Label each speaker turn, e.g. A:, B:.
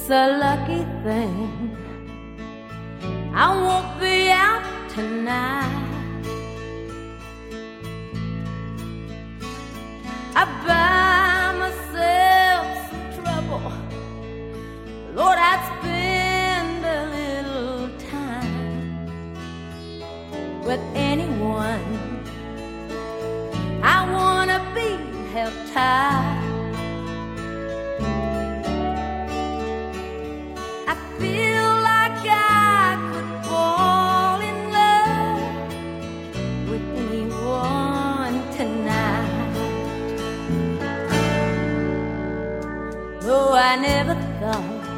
A: a lucky thing I won't be out tonight. I buy myself some trouble, Lord, I'd spend a little time with anyone. I wanna be held tight. I feel like I could fall in love with anyone tonight. Though I never thought